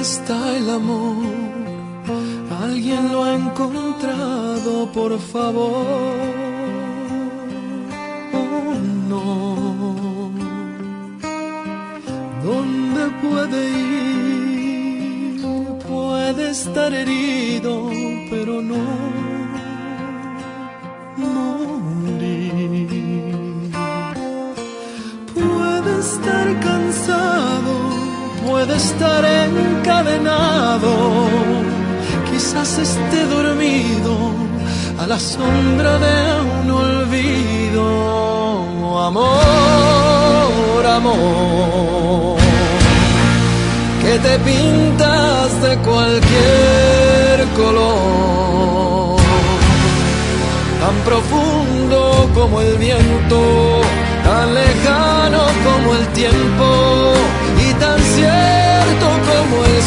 está el amor? ¿Alguien lo ha encontrado, por favor? Oh, no. ¿Dónde puede ir? Puede estar herido, pero no morir. Puede estar cansado, puede estar encadenado, quizás esté dormido a la sombra de un olvido. Amor, amor, que te pintas de cualquier color, tan profundo como el viento, tan lejano como el tiempo y tan cierto como el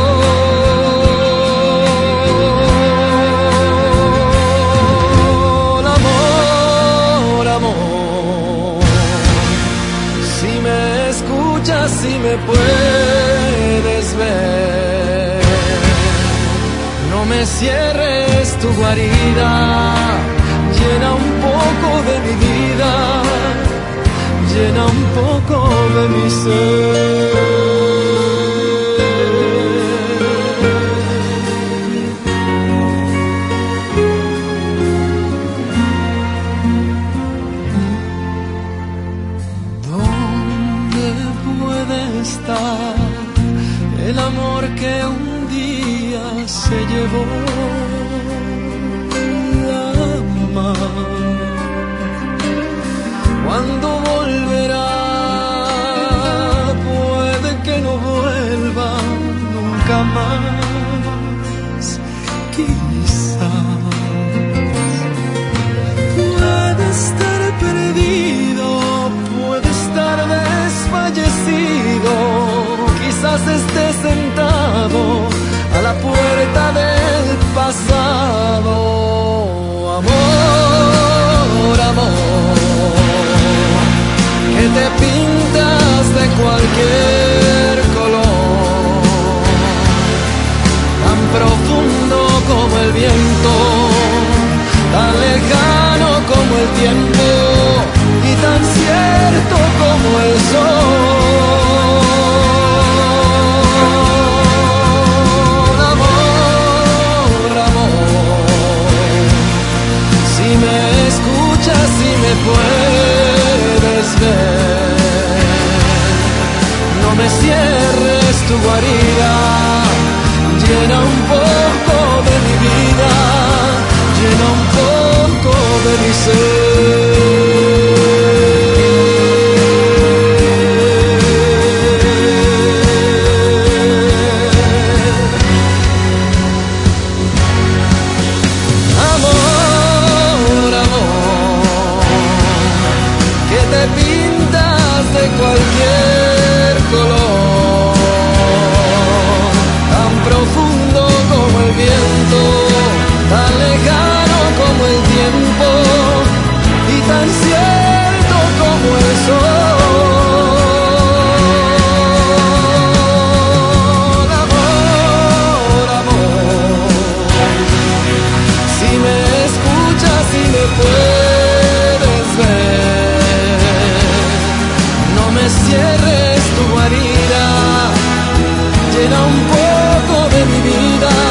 sol. Amor, amor, si me escuchas, si me puedes ver, no me cierres tu guarida, llena un poco de mi vida, llena un poco de mi ser. ¿Dónde puede estar el amor que un día se llevó la mar? ¿Cuándo volverá? Puede que no vuelva nunca más. Quizás puede estar perdido, puede estar desfallecido, quizás esté sentado a la puerta del pasado. Amor, amor, que te pintas de cualquier color, tan profundo como el viento, tan lejano como el tiempo y tan cierto como el sol. Amor, amor, si me escuchas, si me puedes ver, no me cierres tu guarida, llena un poco de mi vida, llena un poco de mi ser. Amor, amor, que te pintas de cualquier color, tan profundo como el viento, tan lejano como el tiempo y tan cierto como el sol. Amor, amor, si me escuchas, si me puedes ver, no me cierres tu guarida, llena un poco de mi vida,